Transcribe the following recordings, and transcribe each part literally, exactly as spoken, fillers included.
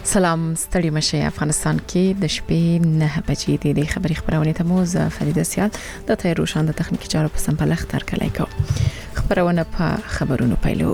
سلام ستړي مشه افغانستان کې د شپې نه بجې دي د خبري خبرونه ته مو زه فریده سیال د تیر روشان د تخنیکی چارو په سمپل اختر کړای کو خبرونه په خبرونو پیلو.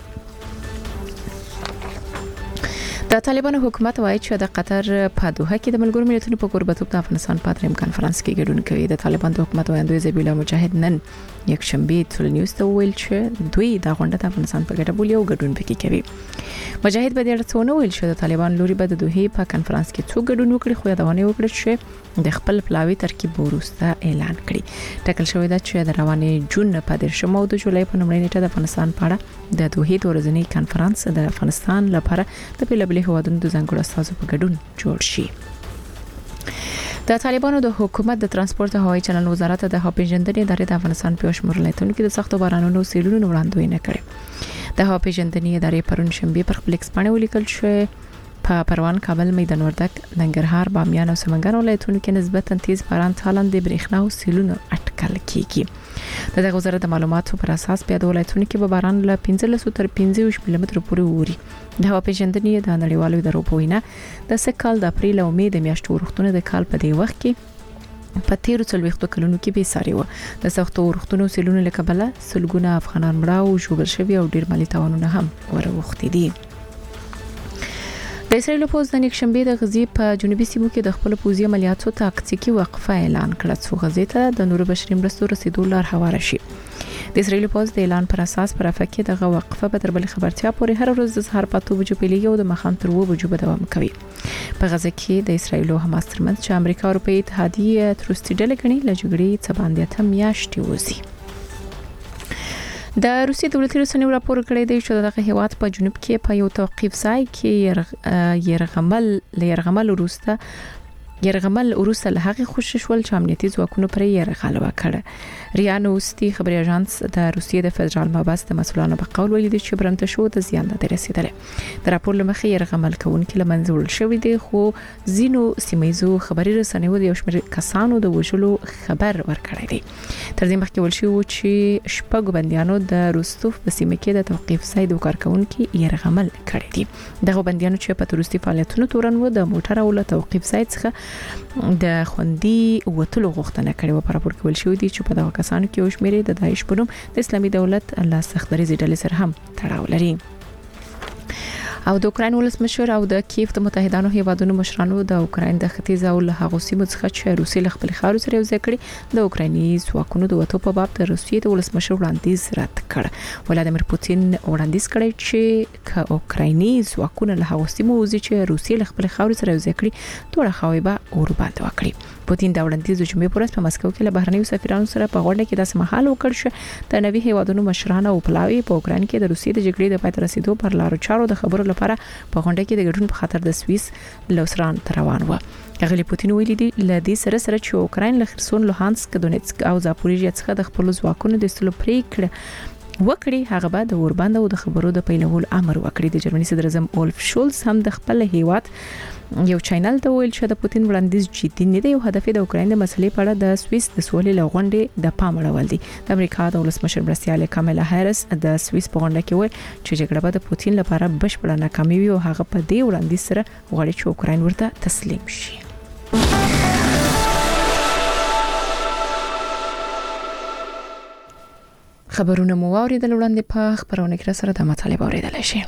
د طالبانو حکومت وایي چې د قطر په دوحه کې د ملګرو ملتونو په قربتوب د افغانستان په دریم کانفرنس کې ګډون کوي. د طالبان د حکومت وایندوی ذبیح الله مجاهد نن یک شنبه ټول نیوز ته ویل چې دوی د غونډه د افغانستان په ګډه بولی او ګډون پکې کوي. مجاهد به د رسونه ویل چې د طالبان لوري به د دوحه په کانفرنس کې څو ګډون وکړي خو یادونه وکړه چې د خپل پلاوی ترکیب وروسته اعلان کړي. ټاکل شوی دی چې د روانې جون په دیرشم او د جولای په نومړۍ نیټه د افغانستان په اړه د دوحه د ورځنی کانفرنس د افغانستان لپاره د پیلبلې هوادونو د ځانګړو استازو په ګډون جوړ شي. د طالبانو د حکومت د ترانسپورت او هوایي چلند وزارت د هوا پیژندنې ادارې د افغانستان په شمول ولایتونو کې د سختو بارانونو سیلونو وړاندوینه کړې. د هوا پیژندنې ادارې پرون شنبه پر خپل ایکس باندې ولیکل چې په پروان، کابل، میدان وردګ، ننګرهار، بامیان او سمنګان ولایتونو کې نسبتاً تیز باران تالان د برېښنا او سیلونو اټکل کیږي. د دغه وزارت د معلوماتو پر اساس په د ولایتونو کې به باران له پنځلس تر پنځه ملي متر پورې ووري. د هوا پیژندنې د نړیوالو ادارو په وینا د سکهال د اپریل او مې د میاشتو وروختونه د کال په دی وخت کې په تیرو څلويختو کلونو کې به ساري و. د سختو وروختونو سیلونو لکبله سلګونه افغانان مړه او ژوبل شوي او ډیر مالی تاوانونه هم وروختي دي. د اسرائیل پوز د نیک شنبه د غزي په جنوبي سیمو کې د خپل پوزي عملیاتو تاکتیکي وقفه اعلان کړه څو غزي ته د نور بشري مرستو رسیدو لار هواره شي. د اسرائیل پوز د اعلان پر اساس پر افکه دغه وقفه به تر بل خبرتیا پورې هر ورځ د سهار په توبه پیلېږي او د مخام تر و بجو به دوام کوي. په غزه کې د اسرائیل او حماس ترمنځ چې امریکا او اروپאי اتحادیه تروسټي ډلې غني له جګړې څخه باندې ته میاشتې وځي. د روسیې دولتي رسنیو راپور کړی دی چې دغه هیواد په جنوب کې په یو توقيف ځای کې يرغمل ليرغمل وروسته يرغمل وروسته له هغه خوشی شول چې امنیتي ځواکونو پر یې رغاله وکړه. ریا نوستي خبري اژانس د روسیې د فدرال مباحث د مسؤلانو په قول ویلي چې برنته شو د زیان د رسیدلې. د راپور لمخې يرغمل کوونکې لمنځول شوې دي خو زینو سیمایزو خبري رسنیو د یو شمېر کسانو د وژلو خبر ورکړی دی. تر دې مخکې ول شو چې شپږ بنديانو د روستوف په سیمه کې د توقيف ځای د کارکونکو يرغمل کړی دي. دغه بنديانو چې په تروریستي فعالیتونو تورن و د موټر او له توقيف ځای څخه د خوندي وټلو غوښتنه کړې و. په راپور کې ویل شوی دی چې په دغه کسانو کې یو شمېر د داعش په نوم د اسلامي دولت له سختدریزې ډلې سره هم تړاو لري. او د اوکرين ولسمشر او د کیف د متحدانو هیوادونو مشرانو د اوکرين د ختیځ او له هغو سیمو څخه چې روسي له خپل خاور سره یو ځای کړي د اوکرایني ځواکونو د وټو په باب د روسیې د ولسمشر وړاندیز رد کړ. ولادیمیر پوتین وړاندیز کړی چې ک اوکرایني ځواکونه له هغو سیمو وځي چې روسي له خپل خاور سره یو ځای کړي دوه خواوې به اور باندې وکړي. پوتین دا وړاندیز د جمعې پر ورځ په مسکو کې له بهرنیو سفیرانو سره په غونډه کې داسې مهال وکړ چې د نوي هیوادونو مشران او پلاوی په اوکرين کې د روسیې د جګړې د پای ته رسیدو پر لارو چارو د خبرو لپاره په غونډه کې د ګډون په خاطر د سوئیس لوسران روان و. غلی پوتین ویلي دی ل دې سره سره چې اوکرين له خرسون، لوهانسک، دونیتسک او زاپوریژیا څخه د خپل ځواکونو د استلو پریکړه وکړي هغه به د اورباند او د خبرو د پیلولو امر وکړي. د جرمني صدر اعظم اولف شولز هم د خپل هیواد یو چینل ته ویل چې د پوتین وړاندیز جدي نه دی او هدف د اوکرين د مسلې په اړه د سوئیس د سولې لغونډې د پام اړول دي. د امریکا د ولسمشر مرستیاله کاملا هریس د سوئیس په غونډه کې ویل چې جګړه به د پوتین لپاره بشپړه ناکامي وي او هغه په دې وړاندیز سره غواړي چې اوکرين ورته تسلیم شي. خبرونه مو واوریدل وړاندې په خبرونه کې سره د مطالب اوریدل شي.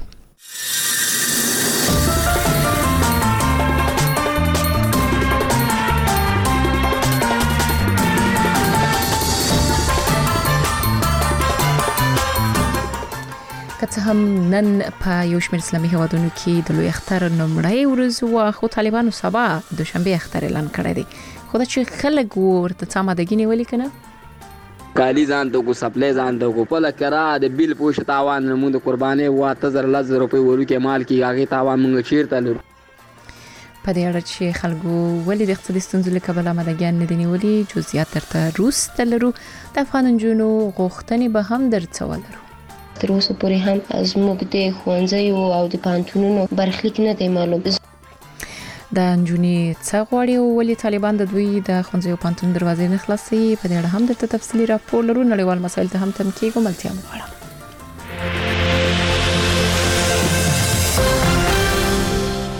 که هم نن په یو شمېر اسلامي هیوادونو کې د لوی اختر نومړی ورځ و خو طالبانو سبا دوشنبه اختر اعلان کړی دی. خو دا چې خلک ورته څامدګي نیولې کنه کالی ځان ته کو سپلای ځان ته کو په لکرا د بیل پوښ تاوان موږ د قرباني واته زر لز روپۍ ورکه مال کې هغه تاوان موږ چیرته لرو. په دې اړه چې خلکو ولې د اقتصادي ستونزو له کبله آمادګیان نه دي نیولي جزئیات ترته روسته لرو. د افغان نجونو غوښتنې به هم درڅ ولرو. تر اوسه پورې هم زموږ د ښوونځیو او د پانتونونو برخلیک نه دی معلوم. د انجونی څه غواړي او ولې طالبان د دوی د ښوونځیو پانتون دروازې نه خلاصي. په دې اړه هم د تفصیلي راپور لرو. نړیوال مسایل ته هم تم کېږو ملتیا مو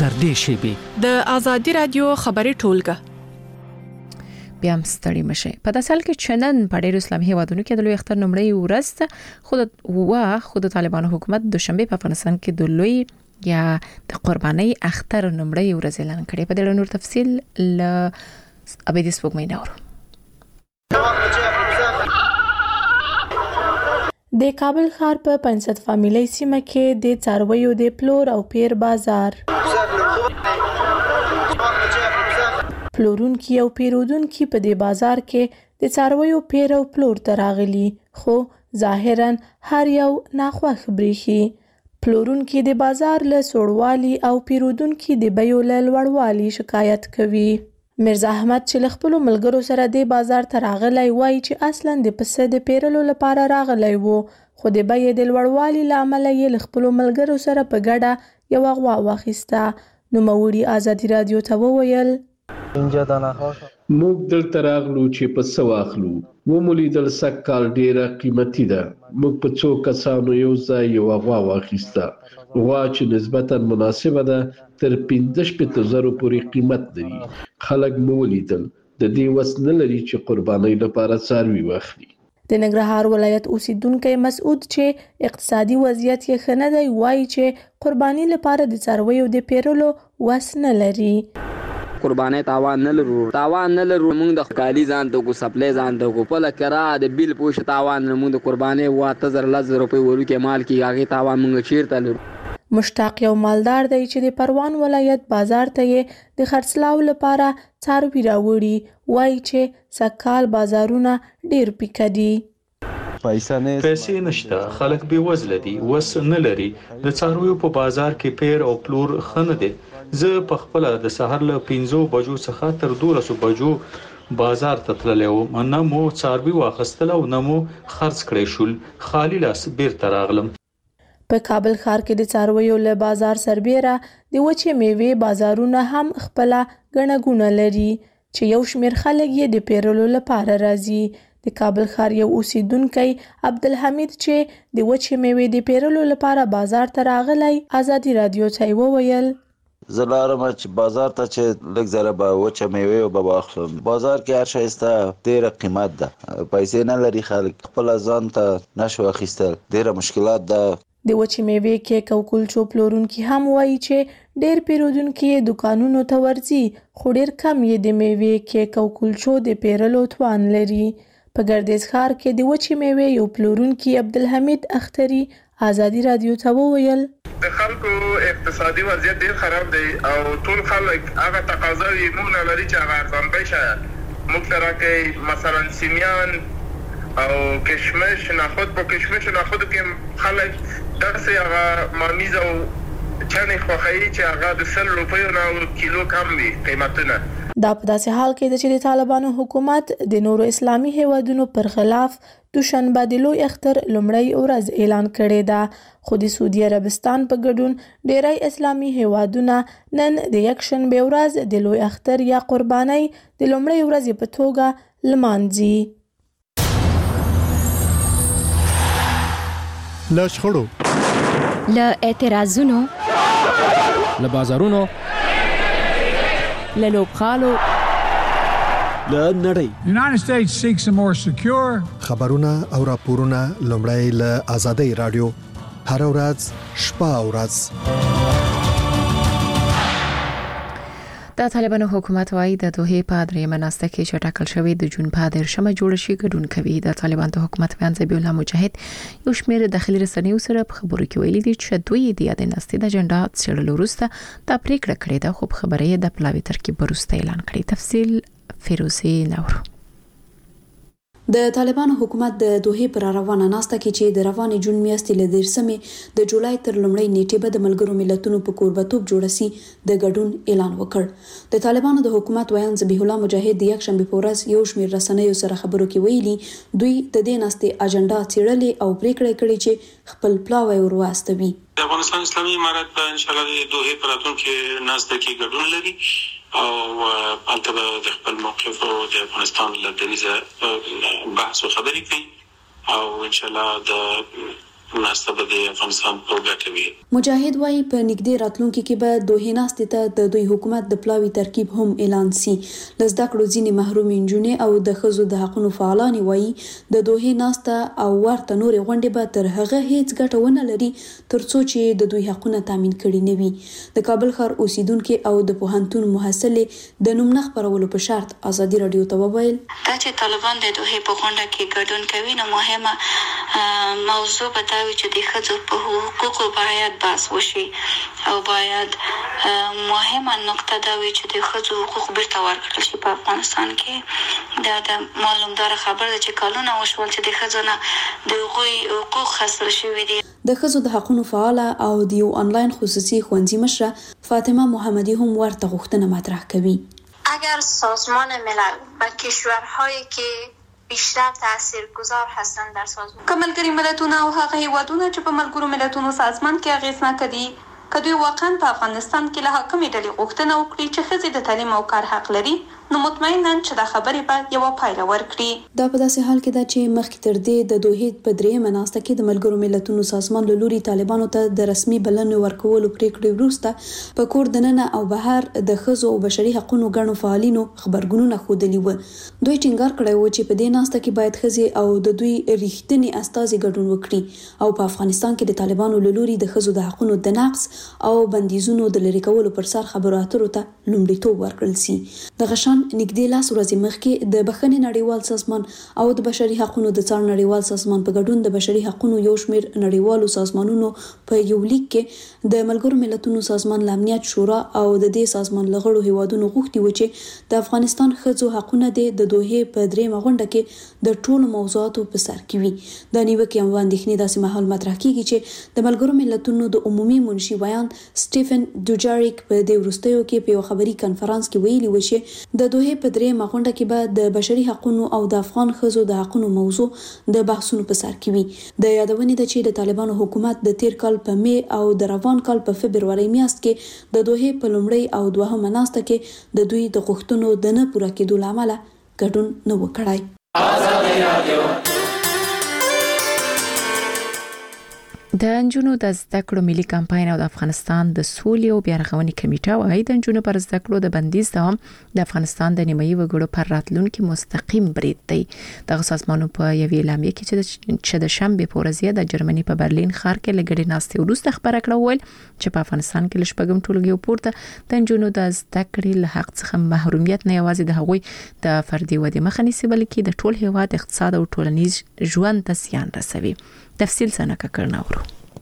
نږدې شي. د آزادي رادیو خبري ټولګه بیا هم ستړي مشه. په داسې حال کې چې نن په ډېرو اسلامي هیوادونو کې د لوی اختر نومړی ورځ ده، خو وا خو د طالبانو حکومت دوشنبه په افغانستان کې د لوی یا د قرباني اختر نومړی ورځ اعلان کړي. په دې نور تفصیل ل ابي د سپوږمۍ نورو. د کابل ښار په پنځت فامیلي سیمه کې د څارویو د پلور او پیر بازار پلورونکي او پیرودونکي په دې بازار کې د څارویو پیر او پلور ته راغلي، خو ظاهراً هر یو ناخوښ بریښي. پلورونکي د بازار له سوړوالي او پیرودونکي د بیو له لوړوالي شکایت کوي. مرزا احمد چې له خپلو ملګرو سره د بازار ته راغلی وایي چې اصلاً د پسه د پیرلو لپاره راغلی وو، خو د بیې د لوړوالي له امله یې له خپلو ملګرو سره په ګډه یوه غوا واخیسته. نوموړي ازادي رادیو ته وویل موږ دلته راغلو چې پسه واخلو. ومولیدل سږکال ډیره قیمتي ده. موږ په څو کسانو یو ځای یوه غوا واخیسته. غوا چې نسبتاً مناسبه ده تر پنځه شپېته زرو پورې قیمت لري. خلک مو ولیدل د دې وس نه لري چې قربانۍ لپاره څاروي واخلي. د ننګرهار ولایت اوسیدونکی مسعود چې اقتصادي وضعیت یې ښه نه دی وایي چې قرباني لپاره د څارویو د پیرلو وس نه لري. قربانۍ تاوان نه لرو تاوان نه لرو موږ د کالی ځان ته کو سپلای ځان ته کو په لکرا د بیل پوښ تاوان نه موږ د قربانۍ واته زر لزر روپۍ ورکه مال کی هغه تاوان موږ چیرته لرو. مشتاق یو مالدار دی چې د پروان ولایت بازار ته یې د خرڅلاو لپاره څاروي راوړي. وایي چې سکال بازارونه ډیر پیکه دي. پیسې نشته، خلک بې وزله دي، وس نه لري. د څارویو په بازار کې پیر او پلور ښه نه دی. زه په خپل د سحر له پنځو بجو څخه تر دولسو بجو بازار ته تللی وم. نه مو څاروي واخیستل او نه مو خرڅ کړی شول. خالي لاس بیرته راغلم. په کابل ښار کې د څارویو له بازار سربیره د وچې میوې بازارونه هم خپله ګڼه ګوڼه لري چې یو شمېر خلک یې د پیرلو لپاره راځي. د کابل ښار یو اوسیدونکی عبدالحمید چې د وچې میوې د پیرلو لپاره بازار ته راغلی ازادي رادیو ته وویل زه لارم چې بازار ته چې لږ زره به وچه میوې به واخلم. بازار کې هر شی سته ډېره قیمت ده. پیسې نه لري خلک خپله ځان ته نشو اخیستل. ډېره مشکلات ده. د وچې میوې کیک او کلچو پلورونکي هم وایي چې ډېر پیرودونکي یې دوکانونو ته ورځي، خو ډېر کم یې د میوې کیک او کلچو د پیرلو توان لري. په ګردیز ښار کې د وچې میوې یو پلورونکي عبدالحمید اختري ازادي رادیو ته وویل د خلکو اقتصادي وضعیت ډیر خراب دی او ټول خلک هغه تقاضاوي موږ نه لري چې هغه ارزان بیه موږ ته راکوي. مثلا سیمیان او کشمش نخود په کشمش نخود کې خلک داسې هغه مامیز او چنې خوښوي چې هغه د سل روپیو نه کیلو کم وي قیمتونه. دا په داسې حال کې ده چې د طالبانو حکومت د نورو اسلامي هیوادونو پر خلاف دوشنبه د لوی اختر لومړی ورځ اعلان کړې ده، خو د سعودي عربستان په ګډون ډیری اسلامي هیوادونه نن د یکشنبه ورځ د لوی اختر یا قربانۍ د لومړۍ ورځې په توګه لمانځي. له شخړو، له اعتراضونو، له بازارونو، له لوبغالو، له نړۍ. United States seeks a more secure. خبرونه او راپورونه لومړی له آزادۍ رادیو هر ورځ شپه او ورځ. د طالبانو حکومت وايي د دوحې په درېیمه ناسته کې چې ټاکل شوی د جون په دېرشمه جوړ شي ګډون کوي. د طالبان د حکومت بیان ذبیح الله مجاهد یو شمېر داخلي رسنیو سره په خبرو کې ویلي دي چې دوی د یادې ناستې د اجنډا څېړلو وروسته دا پریکړه کړې ده، خو په خبره یې د پلاوي ترکیب وروسته اعلان کړی. تفصیل فیروزي نورو. د طالبانو حکومت د دوحې پر روانه ناسته کې چې د روانې جون میاشتې له دیرشمې د جولای تر لومړۍ نیټې به د ملګرو ملتونو په کوربتوب جوړ شي د ګډون اعلان وکړ. د طالبانو د حکومت ویان ذبیح الله مجاهد د یکشنبه په ورځ یو شمېر رسنیو سره خبرو کې ویلي دوی د دې ناستې اجنډا څېړلې او پریکړه کړې چې خپل پلاوی ور واستوي. د افغانستان اسلامي امارت په ان شاء الله د دوحې په راتلونکي ناسته کې ګډون لري او البته د خپل موقف او د افغانستان له دریزه بحث او خبرې کوي او ان شاء الله د ناسته به د افغانستان په ګټه وي. مجاهد وايي په نږدې راتلونکي کې به دوه ناستې ته د دوی حکومت د پلاوي ترکیب هم اعلان سي. لزدا کړو ځینې محروم انجونې او د خزو د حقونو فعالان وايي د دوه ناسته او ورته نور غونډې به تر هغه هیڅ ګټه ونه لري ترڅو چې د دوی حقونه تامین کړي نه وي. د کابل ښار اوسیدونکو او د پوهنتون محصلې د نوم نه خبرولو په شرط ازادي رادیو ته وویل دا چې طالبان د دوه په غونډه کې ګډون کوي نو مهمه موضوع به دا وي چې د ښځو په حقوقو باید بحث وشي او باید مهمه نقطه دا وي چې د ښځو حقوق بیرته ورکړل شي په افغانستان کې. دا د معلومدار خبر ده چې کلونه وشول چې د ښځو نه د هغوی حقوق خصل شوي دي. د ښځو د حقونو فعاله او د یو آنلاین خصوصي ښوونځي مشره فاطمه محمدی هم ورته غوښتنه مطرح کوي. اگر سازمان ملل و کشورهایی که بیشتر تاثیرگذار هستند در سازمان که ملګري ملتونه او هغه هیوادونه چې په ملګرو ملتونو سازمان کې اغیزناک دي که دوی واقعا په افغانستان کې له حاکمې ډلې غوښتنه وکړي چې ښځې د تعلیم او کار حق لري نو مطمئنا چې دا خبرې به یوه پایله ورکړي. دا په داسې حال کې ده چې مخکې تر دې د دوحې په درېیمه ناسته کې د ملګرو ملتونو سازمان له لوري طالبانو ته د رسمي بلنې ورکولو پریکړې وروسته په کور دننه او بهر د ښځو او بشري حقونو ګڼو فعالینو خبرګونونه ښودلي وو. دوی ټینګار کړی و چې په دې ناسته کې باید ښځې او د دوی ریښتیني استازي ګډون وکړي او په افغانستان کې د طالبانو له لوري د ښځو د حقونو د نقض او بندیزونو د لرې کولو پر سر خبرو اترو ته لومړیتوب ورکړل سي. د غشان نږدې لاس ورځې مخکې د بخښنې نړیوال سازمان او د بشري حقونو د څار نړیوال سازمان په ګډون د بشري حقونو یو شمېر نړیوالو سازمانونو په یو لیک کې د ملګرو ملتونو سازمان له امنیت شورا او د دې سازمان له غړو هیوادونو غوښتي و چې د افغانستان ښځو حقونه د دوحې په درېیمه غونډه کې د ټولو موضوعاتو په سر کې وي. د نیوکې او اندېښنې داسې مهال مطرح کیږي چې د ملګرو ملتونو د عمومي منشي ویان سټیفن دوجاریک په دې وروستیو کې په یو خبري کنفرانس کې ویلي و چې د دوحې په درېیمه غونډه کې به د بشري حقونو او د افغان ښځو د حقونو موضوع د بحثونو په سر کې وي. د یادونې ده چې د طالبانو حکومت د تیر کال په می او د روان کال په فبروري میاشت کې د دوحې په لومړۍ او دوهمه ناسته کې د دوی د غوښتنو د نه پوره کېدو له امله ګډون نه و کړی. آزادي رادیو د نجونو د زده کړو ملي کمپاین او د افغانستان د سولې او بیارغونې کمیټه وايي د نجونو پر زده کړو د بندیز دوام د افغانستان د نیمایي وګړو پر راتلونکو مستقیم برید دی. د سازمانونو په یوې اعلامیه کې چې د شنبه په ورځ د جرمني په برلین ښار کې لګړې ناستې وروسته خبره کړه ویل چې په افغانستان کې لشپږم ټولګي پورته د نجونو د زده کړې له حق څخه محرومیت نه یوازې د هغوی د فردي ودې مخه نیسي بلکې د ټول هیواد اقتصاد او ټولنیز ژوند ته زیان رسوي. تفصیل څنګه کړناورو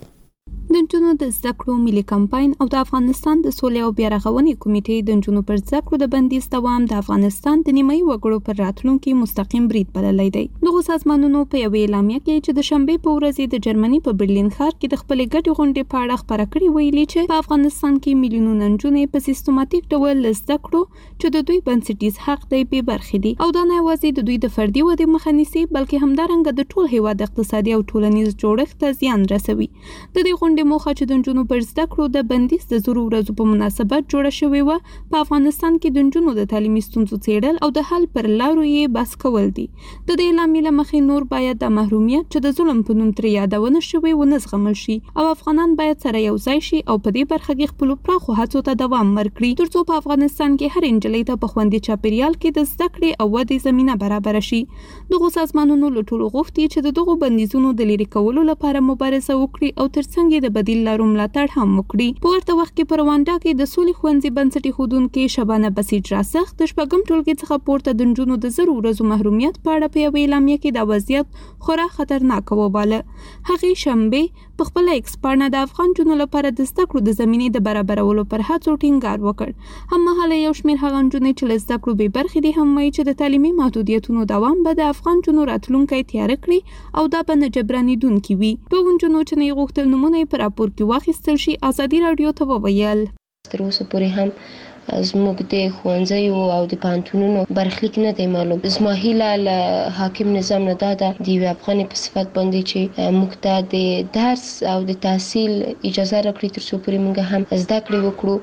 د نجونو د زده کړو ملي کمپاین او د افغانستان د سولې او بیارغونې کمیټې د نجونو پر زده کړو د بندیز دوام د افغانستان د نیمایي وګړو پر راتلونکو مستقیم برید بللی دی. دغه سازمانونو په یوې اعلامیه کې چې د شنبه په ورځ د جرمني په برلین ښار کې د خپل ګډې غونډې په اړه خبره کړې ویلي چې په افغانستان کې میلیونونه نجونې په سیستماتیک ډول زده کړو چې د دوی بنسټیز حق دی به برخې دي او دا نه یوازې د دوی د فردي ودې مخه نیسي بلکې همدارنګه د ټول هیواد اقتصادي او ټولنیز جوړښت ته زیان رسوي. د دې غونډې موخه چې د نجونو پر زده کړو د بندیز د زرو ورځو په مناسبت جوړه شوې وه په افغانستان کې د نجونو د تعلیمي ستونزو څېړل او د حل پر لارو یې بحث کول دي. د دې اعلامیې له مخې نور باید د محرومیت چې د ظلم په نوم ترې یادونه شوې ونه زغمل شي او افغانان باید سره یو ځای شي او په دې برخه کې خپلو پراخو هڅو ته دوام ورکړي ترڅو په افغانستان کې هر نجلۍ ته په خوندي چاپیریال کې د زده کړې او ودې زمینه برابره شي. دغه سازمانونو له ټولو غوښتي چې د دغو بندیزونو د لرې کولو لپاره مبارزه وکړي او ترڅنګ د بدیل لارو ملاتړ هم وکړي. په ورته وخت کې په رواندا کې د سولې ښوونځي بنسټ ایښودونکې شبانه بسیج راسخ د شپږم ټولګي څخه پورته د نجونو د زرو ورځو محرومیت په اړه په یوې اعلامیه کې دا وضعیت خورا خطرناک وباله. هغې شنبه په خپل ایکس پاڼه د افغان نجونو لپاره د زده کړو د زمینې د برابرولو پر هڅو ټینګار وکړ. هممهاله یو شمېر هغه نجونې چې له زده کړو بې برخې دي هم وایي چې د تعلیمي محدودیتونو دوام به د افغان نجونو راتلونکی تیاره کړي او دا به نه جبرانېدونکي وي. دغو نجونو چې نه یې غوښتل نومونه یې په راپور کې واخیستل شي ازادي راډیو ته وویل تر اوسه پورې هم زموږ د ښوونځیو او د پوهنتونونو برخلیک نه دی معلوم. زما هیله له حاکم نظام نه دا ده د یوې افغانې په صفت باندې چې موږ ته د درس او د تحصیل اجازه راکړي تر څو پورې موږ هم زده کړې وکړو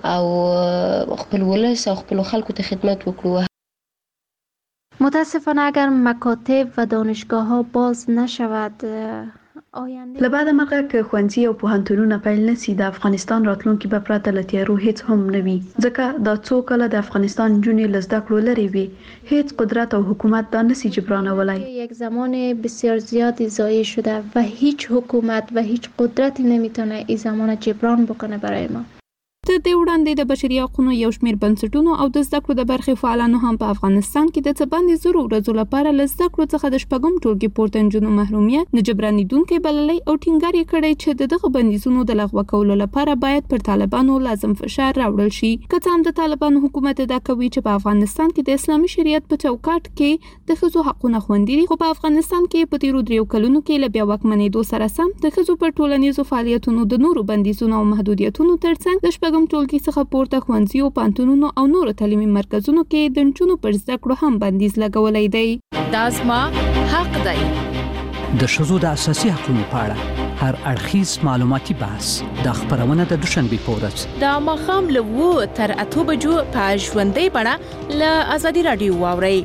او خپل ولس او خپل خلکو ته خدمت وکړو. متاسفانه اگر مکاتب و دانشگاه ها باز نشود لبعد مرغه که ښوونځي او پوهنتونونه پیل نشي د افغانستان راتلونکي به پرته له تیارو هیڅ هم نه وي، ځکه دا څو کله د افغانستان نجونې له زده کړو لرې وي، هیڅ قدرت او حکومت دا نشي جبرانولی. یک زمان بسیار زیادی ضایع شده و هیچ حکومت و هیچ قدرتی نمیتونه این زمان جبران بکنه برای ما. د دې وړاندې د بشري حقوقو یو شمېر بنسټونو او د زده کړو د برخې فعالانو هم په افغانستان کې د څه باندې زرو ورځو لپاره له زده کړو څخه د شپږم ټولګي پورته نجونو محرومیت نه جبرانېدونکی بللی او ټینګار یې کړی چې د دغه بندیزونو د لغوه کولو لپاره باید پر طالبانو لازم فشار راوړل شي. که څه هم د طالبانو حکومت ادعا کوي چې په افغانستان کې د اسلامي شریعت په چوکاټ کې د ښځو حقونه خوندي دي، خو په افغانستان کې په تیرو دریو کلونو کې له بیا واکمنېدو سره سم د ښځو پر ټولنیزو فعالیتونو د نورو بندیزونو او محدودیتونو ترڅنګ د شپږم ټولګي څخه پورته ښوونځیو، پوهنتونونو او نورو تعلیمي مرکزونو کې د نجونو پر زده کړو هم بندیز لګولی دی. دا زما حق دی. د ښځو د اساسي حقوقو په اړه هر اړخیز معلوماتي بحث د خبرونه د دوشنبه په ورځ د ماښام له اوه تر اته بجو په ژوندۍ بڼه له ازادي رادیو واورئ.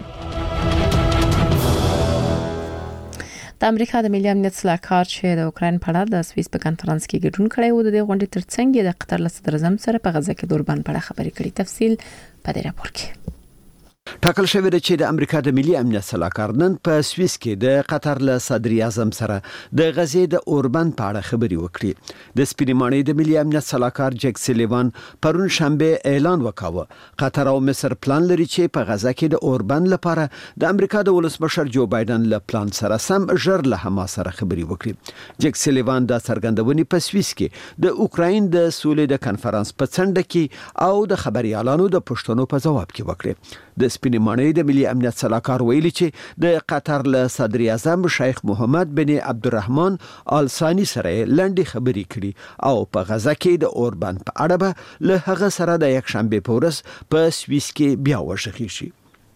د امریکا د ملي امنیت سلاکار چې د اوکراین په اړه د سویس په کانفرنس کې ګډون کړی و، د دې غونډې ترڅنګ د قطر له صدر اعظم سره په غزه کې د اوربان په اړه خبرې کړې. تفصیل په دې راپور کې. ټاکل شوی دی چې د امریکا د ملي امنیت سلاکار نن په سویس کې د قطر له صدر اعظم سره د غزې د اوربان په اړه خبرې وکړي. د سپینمانۍ د ملي امنیت سلاکار جک سلیوان پرون شنبه اعلان وکاوه قطر او مصر پلان لري چې په غزه کې د اوربان لپاره د امریکا د ولسمشر جو بایدن له پلان سره سم ژر له حماس سره خبرې وکړي. جک سلیوان د څرګندونې په سویس کې د اوکراین د سولې د کانفرنس په څنډه کې او د خبريالانو د پوښتنو په ځواب کې وکړي. د سپینمانۍ د ملي امنیت سلاکار ویلي چې د قطر له صدر اعظم شیخ محمد بن عبدالرحمن آل ثانی سره لنډې خبرې کړي او په غزه کې د اوربان په اړه به له هغه سره د یک شنبه په ورځ په سویس کې بیا وشخي شي.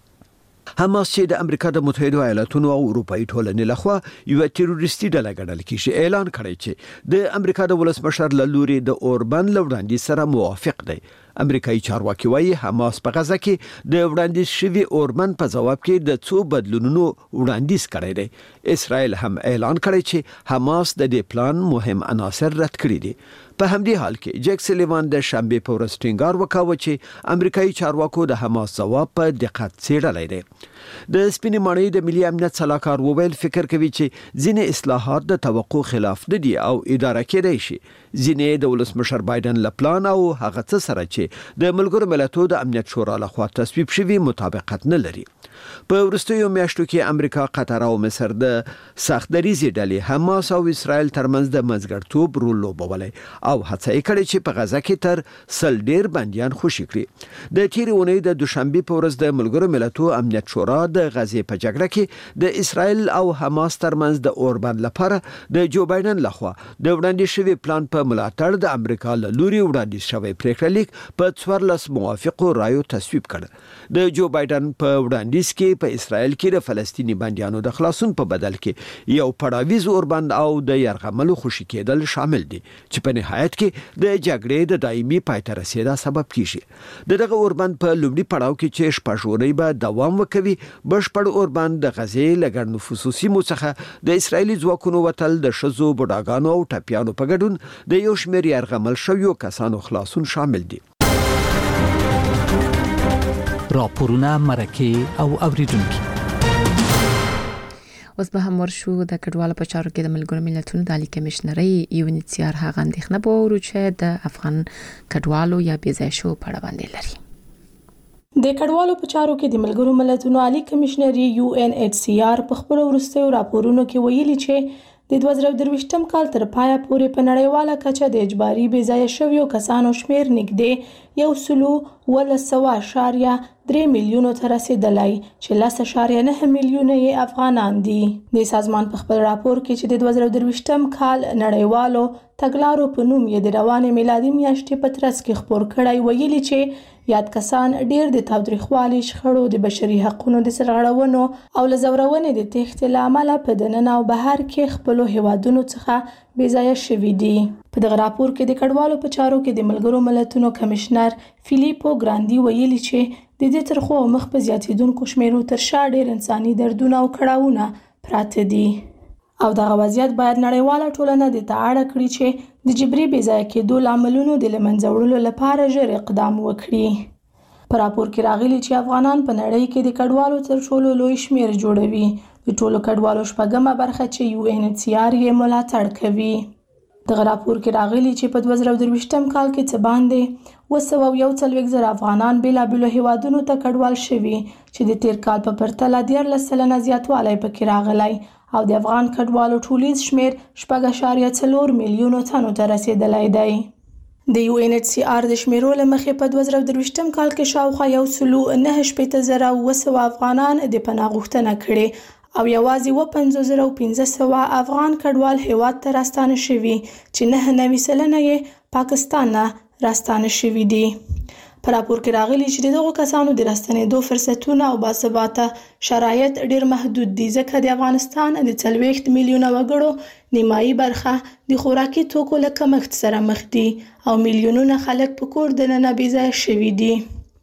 حماس چې د امریکا د متحده ایالاتونو او اروپאי ټولنې لخوا یو تروریستي ډله ګڼل کیږي، اعلان کړی چې د امریکا د ولسمشر له لوري د اوربان لوړاندې سره موافق دی. امریکایي چارواکي وايي حماس په غزه کې د وړاندیز شوی اوربان په جواب کې د څو بدلونونو وړاندیز کړی دی. اسرائیل هم اعلان کړی چې حماس د دې پلان مهم عناصر رد کړی دي. په همدې حال کې جک سلیوان د شنبه په ورځ ټینګار وکاوه چې امریکایي چارواکو د حماس جواب په دقت څېړلی دی. د سپینمانۍ د ملي امنیت سلاکار وویل فکر کوي چې ځینې اصلاحات د توقع خلاف نه دي او اداره کېدای شي. ځینې د ولسمشر بایدن له پلان او هغه څه سره چې د ملګرو ملتونو د امنیت شورا لخوا تصویب شوی مطابقت نه لري. په وروستیو میاشتو کې امریکا، قطر او مصر د سخت دریزې ډلې حماس او اسرائیل ترمنځ د منځګړیتوب رول لوبولی او هڅه یې کړې چې په غزه کې تر سل ډیر بندیان خوشي کړي. د تیرې اونۍ د دوشنبه په ورځ د ملګرو ملتونو امنیت شورا د غزې په جګړه کې د اسرائیل او حماس ترمنځ د اوربان لپاره د جو بایدن لخوا د وړاندې شوی پلان په ملاتړ د امریکا له لوري وړاندې شوی پریکړه لیک په څوارلس موافقو رایو تصویب کړ. د جو بایدن په وړاندیز کې په اسرائیل کې د فلسطینی بندیانو د خلاصون په بدل کې یو پړاویز اوربان او د يرغملو خوشي کېدل شامل دي چې په نهایت کې د جګړې د دایمي پای ته رسیدا سبب کیږي. دغه اوربان په لومړي پړاو کې چې شپږوري به دوام وکوي، بشپړ اوربان د غزې لګړ نفوسو سیمو څخه د اسرائیلي ځواکونو وتل، د شذو، بډاګانو او ټپيانو په ګډون د یو شمېر يرغمل شویو کسانو خلاصون شامل دي. راپورونه، مرکه او اوریدونکو. اوس به هم ورشو د کډوالو په چارو کې د ملګرو ملتونو د عالی کمشنرۍ یو انتیار هغه اندېښنه به ورو چې د افغان کډوالو یا بېځای شو په اړه باندې لري. د کډوالو په چارو کې د ملګرو ملتونو عالی کمشنري یو ان ایچ سی آر په خپل ورستیو راپورونو کې ویلي چې د دوه زره درویشتم کال تر پایه پورې په نړیواله کچه د اجباري بېځایه شویو کسانو شمیر نږدې یو سلو ولس سوه اشاریه درې میلیونو ته رسیدلی چې لس اشاریه نه میلیونه یې افغانان دي. د سازمان په خپل راپور کې چې د دوه زره درویشتم کال نړیوالو تګلارو په نوم یې د روانې میلادي میاشتې په ترڅ کې خپور کړی ویلي چې یاد کسان ډیر د تاوتریخوالي، شخړو، د بشري حقوقو د سرغړونو او له زورونې د تېښتې له امله په دننه او بهر کې خپلو هیوادونو څخه بېځایه شوي دي. په دغه راپور کې د کډوالو په چارو کې د ملګرو ملتونو کمشنر فیلیپو ګراندي ویلي چې د دې ترخو او مخ په زیاتېدونکو شمیرو تر شا ډېر انساني دردونه او کړاوونه پراته دي. او دغه وضعیت باید نړیواله ټولنه د تاړه کړي چې د جبري بې ځای کېدو لاملونو د لمنځه وړلو لپاره ژر اقدام وکړي. په راپور کې راغلي چې افغانان په نړۍ کې د کډوالو تر ټولو لوی شمیر جوړوي. د ټولو کډوالو شپږمه برخه چې یو ان ایچ سی آر یې ملاتړ کوي. دغه راپور کې راغلي چې په دوه زره درویشتم کال کې څه باندې اوه سوه او یو څلوېښت زره افغانان بېلابېلو هیوادونو ته کډوال شوي چې د تیر کال په پرتله دیارلس سلنه زیاتوالی پکې راغلی او د افغان کډوالو ټولیز شمیر شپږ اعشاریه څلور میلیونو تنو ته رسیدلی دی. د یو ان ایچ سی آر د شمیرو له مخې په دوه زره درویشتم کال کې شاوخوا یو سلو نهه شپېته زره اوه سوه افغانان د پناه غوښتنه کړې او یوازې اووه پنځوس زره او پنځه سوه افغان کډوال هیواد ته راستانه شوي چې نهه نوي سلنه یې پاکستان نه راستانه شوي دي. په راپور کې راغلي چې د دغو کسانو د راستنېدو فرصتونه او باثباته شرایط ډېر محدود دي ځکه د افغانستان د څلوېښت میلیونه وګړو نیمایي برخه د خوراکي توکو له کمښت سره مخ دي او میلیونونه خلک په کور دننه بې ځایه شوي دي.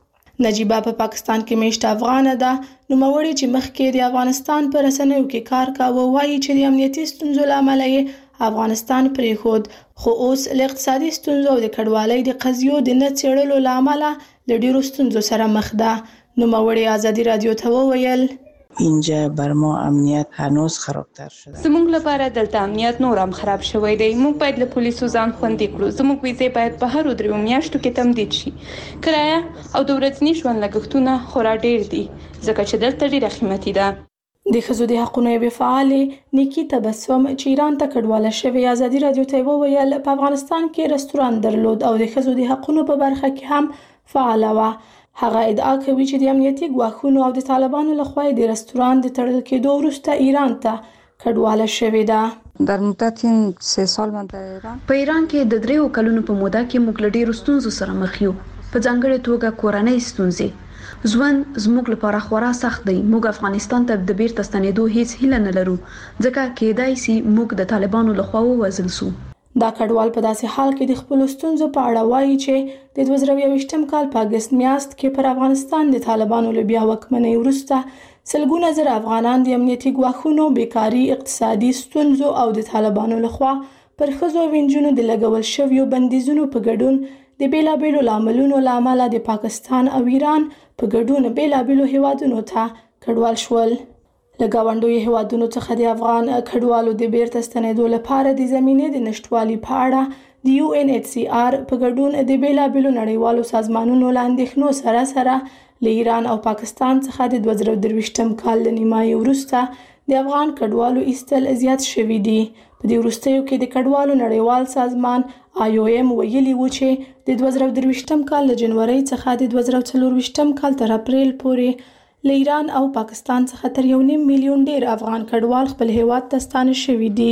نجیبه په پا پاکستان کې میشته افغانه ده. نوموړې چې مخکې د افغانستان په رسنیو کې کار کاوه وایي چې د امنیتي ستونزو له امله یې افغانستان پرېښود خو اوس له اقتصادي ستونزو او د کډوالۍ د قضیو د نه څېړلو له امله له ډېرو ستونزو سره مخ ده. نوموړې ازادي رادیو ته وویل اینجا بر ما امنیت هنوز خرابتر شده. زموږ لپاره دلته امنیت نور هم خراب شوی دی. موږ باید له پولیسو ځان خوندي کړو. زموږ ویزې باید په هرو دریو میاشتو کې تمدید شي. کرایه او د ورځني ژوند لګښتونه خورا ډیر دي ځکه چې دلته ډیره قیمتي ده. د ښځو د حقونو یوې فعالې نیکي تبسم چې ایران ته کډواله شوې ازادي رادیو ته وویل په افغانستان کې رستوران درلود او د ښځو د حقونو په برخه کې هم فعاله وه. هغه ادعا کوي چې د امنیتي ګواښونو او د طالبانو لخوا د رستوران د تړل کېدو وروسته ایران ته کډواله شوې ده. در مدت این سه سال من در ایران په ایران کې د دریو کلونو په موده کې موږ له ډېرو ستونزو سره مخ یو. په ځانګړې توګه کورنۍ ستونزې. ژوند زموږ لپاره خورا سخت دی. موږ افغانستان ته د بیرته ستنېدو هیڅ هیله نه لرو ځکه کېدای شي موږ د طالبانو لخوا ووژل شو. دا کډوال په داسې حال کې د خپلو ستونزو په اړه وایي چې د دوه زره یوویشتم کال په اګست میاشت کې پر افغانستان د طالبانو له بیا واکمنۍ وروسته سلګونه زره افغانان د امنیتي ګواښونو، بیکاري، اقتصادي ستونزو او د طالبانو لخوا پر ښځو او نجونو د لګول شویو بندیزونو په ګډون د بیلابیلو لاملونو له امله د پاکستان او ایران په ګډون بیلابیلو هیوادونو ته کډوال شول. له ګاونډیو هیوادونو څخه د افغان کډوالو د بیرته ستنېدو لپاره د زمینې د نشټوالي په اړه د یو ان ایچ سی آر په ګډون د بیلابیلو نړیوالو سازمانونو له اندېښنو سره سره له ایران او پاکستان څخه د دوه زره درویشتم کال له نیمایي وروسته د افغان کډوالو ایستل زیات شوي دي. په دې وروستیو کې د کډوالو نړیوال سازمان آی او ایم ویلي و چې د دوه زره درویشتم کال له جنورۍ څخه د دوه زره څلورویشتم کال تر اپریل پورې له ایران او پاکستان څخه تر یو نیم میلیون ډیر افغان کډوال خپل هیواد ته ستانه شوي دي.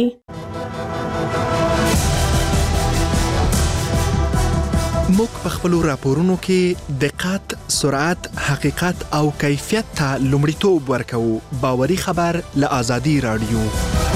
موږ په خپلو راپورونو کې دقت، سرعت، حقیقت او کیفیت ته لومړیتوب ورکوو. باوري خبر له آزادي رادیو.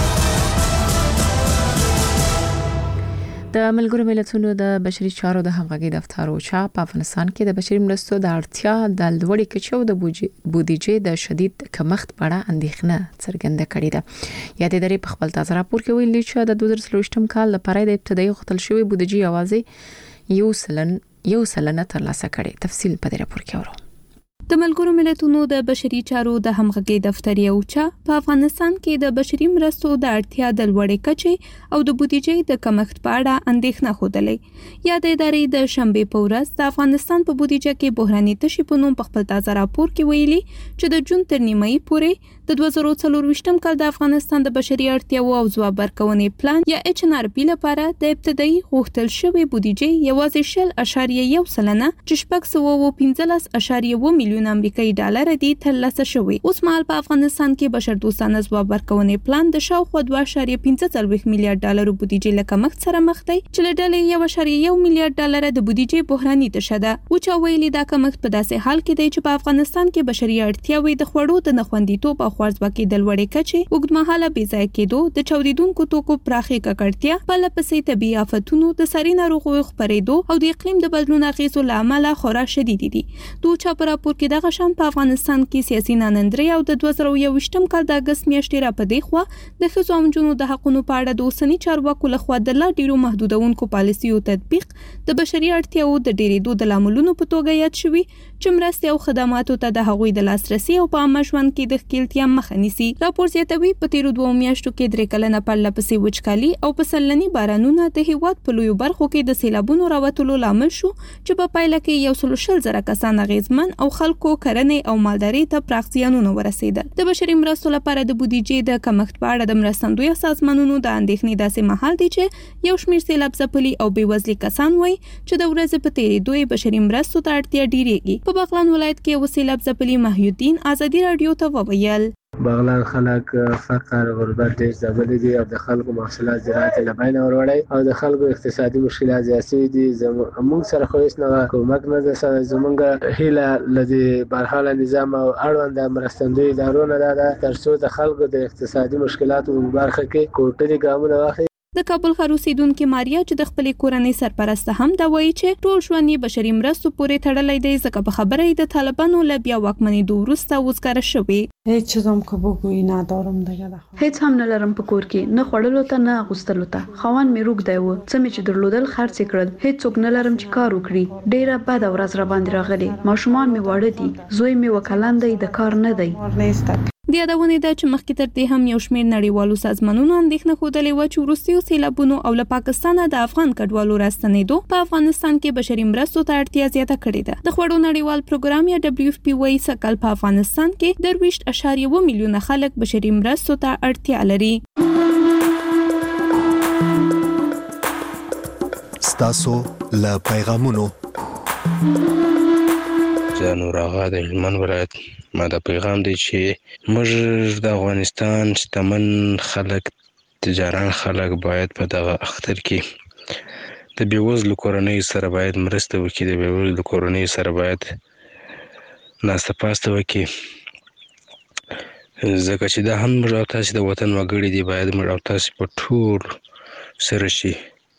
د ملګرو ملتونو د بشري چارو د همغږي دفتر اوچا په افغانستان کې د بشري مرستو د اړتیا د لوړې کچې او د بودیجې د شدید کمښت په اړه اندېښنه څرګنده کړې ده. یا د ادارې په خپل تازه راپور کې ویلي چې د دوه زره څلوېښتم کال لپاره د ابتدایي غوښتل شوی بودیجې یوازې یو سلن یو سلنه ترلاسه کړي. تفصیل په دې راپور کې اورو. د ملګرو ملتونو د بشري چارو د همغږي دفتر اوچا په افغانستان کې د بشري مرستو د اړتیا د لوړې کچې او د بودیجې د کمښت په اړه اندېښنه خوده. یا د ادارې د شنبه په ورځ د افغانستان په بودیجه کې بحراني تشي په نوم په خپل تازه راپور کې ویلي چې د جون تر نیمایي پورې د دوه زره څلورویشتم کال د افغانستان د بشري اړتیاو او ځواب ورکونې پلان یا ایچ ان آر پی لپاره د ابتدایي غوښتل شوی بودیجې یوازې شل اعشاریه یو سلنه چې شپږ سوه او پنځلس اعشاریه اووه میلیون امریکایي ډالر دي ترلاسه شوی. اوس مهال په افغانستان کې بشر دوستانه ځواب ورکونې پلان د شاوخوا دوه اعشاریه پنځه څلوېښت میلیارډ ډالر بودیجې له کمښت سره مخ دی چې له ډلې یو اعشاریه یو میلیارډ ډالر د بودیجې بحراني تشه ده. اوچا ویلي دا کمښت په داسې حال کې دی چې په افغانستان کې بشري اړتیاوې د خوړو د نخوندیتوب او د خوارځواکۍ د لوړې کچې اوږدمهاله بې ځایه کېدو د چاودیدونکو توکو پراخې ککړتیا په لپسې طبي آفتونو د ساري ناروغیو خپرېدو او د اقلیم د بدلون اغېزو له امله خورا شدید دي. دوی چا په راپور کې دغه شان په افغانستان کې سیاسي ناندري او د دوه زره یوویشتم کال د اګست میاشتې را پدې خو د ښځو او نجونو د حقوقو په اړه د اوسنی چارواکو لخوا د لا ډیرو محدودونکو پالیسیو تطبیق د بشري اړتیاو د ډیرېدو د لاملونو په توګه یاد شوی چې مرستې او خدماتو ته د هغوی د لاسرسي او په عامه ژوند کې د ښکیلتیا مخه نیسي. راپور زیاتوي په تیرو دوه میاشتو کې درې کلنه پرله پسې وچکالي او پسلنی بارانونه د هیواد په لویو برخو کې د سیلابونو راوتلو لامل شو چې په پایله کې یو سل شل زره کسان اغیزمن او خلکو کرنې او مالداري ته پراخ زیانونه ورسېدل. د بشري مرستو لپاره د بودیجې د کمښت په اړه د مرستندوی سازمانونو د اندېښنې داسې مهال دی چې یو شمېر سیلاب ځپلي او بېوزلي کسان وایي چې د ورځې په تېرېدو یې بشري مرستو ته اړتیا ډېرېږي. په بغلان ولایت کې یو سیلاب ځپلي محیالدین ازادي راډیو ته وویل بغلان خلک فقر غربت ډېر ځپلي دي او د خلکو محصولات زراعت له بینه وروړی او د خلکو اقتصادي مشکلات زیات شوي دي. زموږ سره خو هېڅ نه حکومت نه ده سره زموږ هیله له دې برحاله نظام او اړوند مرستندوی ادارو نه ده تر څو د خلکو د اقتصادي مشکلاتو په برخه کې کوټلي ګامونه واخلي. د کابل ښار اوسیدونکې ماریا چې د خپلې کورنۍ سرپرسته هم دا وایي چې ټول ژوند یې بشري مرستو پورې تړلی دی ځکه په خبره یې د طالبانو له بیا واکمنېدو وروسته وزګاره شوې. هیڅ چیزم که بگویی ندارم دیگه ده. هیڅ هم نه لرم په کور کې، نه خوړلو ته نه اغوستلو ته. خاوند مې روږدی و، څه مې چې درلودل خرڅ یې کړل. هیڅوک نه لرم چې کار وکړي. ډېره بده ورځ را باندې راغلې. ماشومان مې واړه دي، زوی مې وکلن دی، د کار نه دی. د یادونې ده چې مخکې تر دې هم یو شمېر نړیوالو سازمانونو اندېښنه ښودلې وه چې وروستیو سیلابونو او له پاکستانه د افغان کډوالو راستنېدو په افغانستان کې بشري مرستو ته اړتیا زیاته کړې ده. د خوړو نړیوال پروګرام یا ډبلیو اف پی وايي سږ کال په افغانستان کې درویشت اشاریه اووه میلیونه خلک بشري مرستو ته اړتیا لري. ستاسو له پیغامونو نور آغا د هلمند ولایت ما دا پیغام دی چې موږ د افغانستان شتمن خلک تجاران خلک باید په دغه اختر کې د بېوزلو کورنیو سره باید مرسته وکړي، د بېوزلو کورنیو سره باید ناسته پاسته وکړي، ځکه چې دا هم موږ او تاسې د وطن وګړي دي، باید موږ او تاسې په ټول سره شي،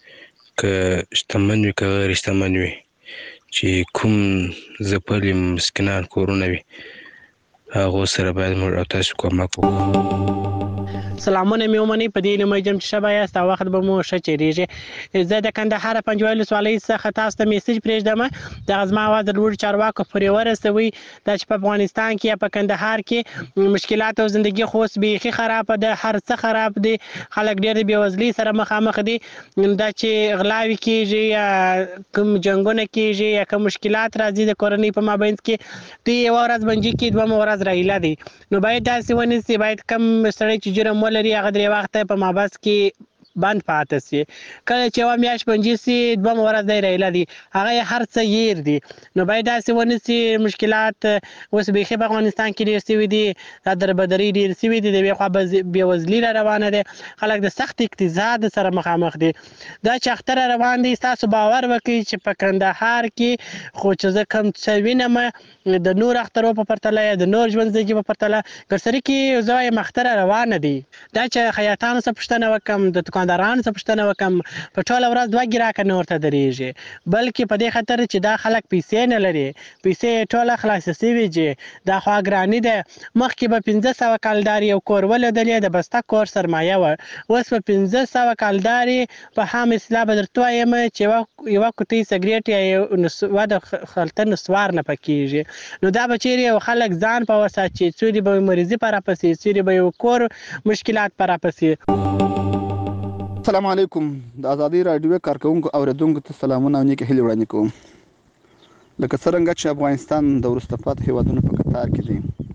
که شتمن وي که غیر شتمن وي، چې کوم ځپلي مسکینان کورونه وي هغو سره باید موږ او تاسو کومک وکړو. سلامونه مې ومنئ په دې هیله یم چې ښه به یاست او وخت به مو ښه تېرېږي. زه د کندهار پنجوایي ولسوالۍ څخه تاسو ته میسج پرېږدم، دغه زما اواز د لوړو چارواکو پورې ورسوئ دا چې په افغانستان کې یا په کندهار کې مشکلات او زندګي خو اوس بیخي خرابه ده، هر څه خراب دي، خلک ډېر د بېوزلۍ سره مخامخ دي. دا چې غلاوې کېږي یا کوم جنګونه کېږي یا کوم مشکلات راځي د کورنۍ په مابینځ کې، دوی یوه ورځ بندي کړي، دویمه ورځ راهیله دي. نو باید داسې ونیسي، باید کم سړی چې جرم ولري هغه درې وخته په مابس کې بند پاتې سي. کله چې یوه میاشت بندي سي دویمه ورځ دی راهیله دي، هغه یې هر څه هیر دي. نو باید داسې ونیسي. مشکلات اوس بیخي په افغانستان کې ډېر سوي دي، دا دربدري ډېر سوي دي، د یوې خوا بېوزلي را روانه دی، خلک د سخت اقتصاد سره مخامخ دي. دا چې اختر روان دی ستاسو باور وکړئ چې په کندهار کې خو چې زه کوم څه وینم د نور اخترو په پرتله یا د نور ژوند زندګي په پرتله ګرسري کې زه وایم اختر روانه دي. دا چې خیاطانو څه پوښتنه وکړم، د دکاندارانو څه پوښتنه وکړم، په ټوله ورځ دوه ګراکه نه ورته درېږي، بلکې په دې خاطر چې دا خلک پیسې نه لري، پیسې یې ټوله خلاصې سوي چې دا خوا ګراني ده. مخکې به پنځه سوه کالدار یو کور ولېدلې، د بسته کور سرمایه وه، اوس په پنځه سوه کالدار په هم اصطلاح به درته وایم چې یوه کوټۍ سګرېټ یا یوه د خلطه نسوار نه پکېږي. نو دا به چیرې یو خلک ځان په وساتي، څوری به یې مریضي په راپسې، څوری به یو کور مشکلات په راپسې. السلام علیکم. د ازادي راډیو کارکونکو اوریدونکو ته سلامونه او نیکې هیلې وړاندې کوم. لکه څرنګه چې افغانستان د وروسته پاتې هېوادونو په کتار کې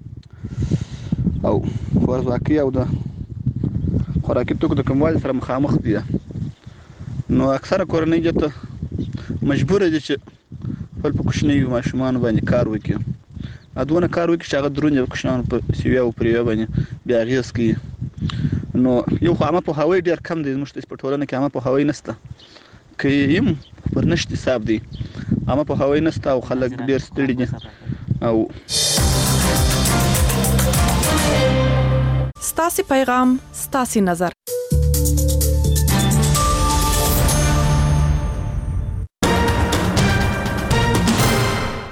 دی او خوارځواکي او د خوراکي توکو د کموالي سره مخامخ دي، نو اکثره کورنۍ جته مجبوره دي چې خپل په کوچنیو ماشومانو باندې کار وکړي، دونه کار وکړي چې هغه دروند یو کوچنیانو په سویه او پر یوه باندې بیا اغېز کوي. نو یو خو عامه پوهاوی ډېر کم دی، زموږ په ټولنه کې عامه پوهاوی نشته، که یې یم پر نشت حساب دی، عامه پوهاوی نشته او خلک ډېر ستړي دي او ستاسو پیغام ستاسو نظر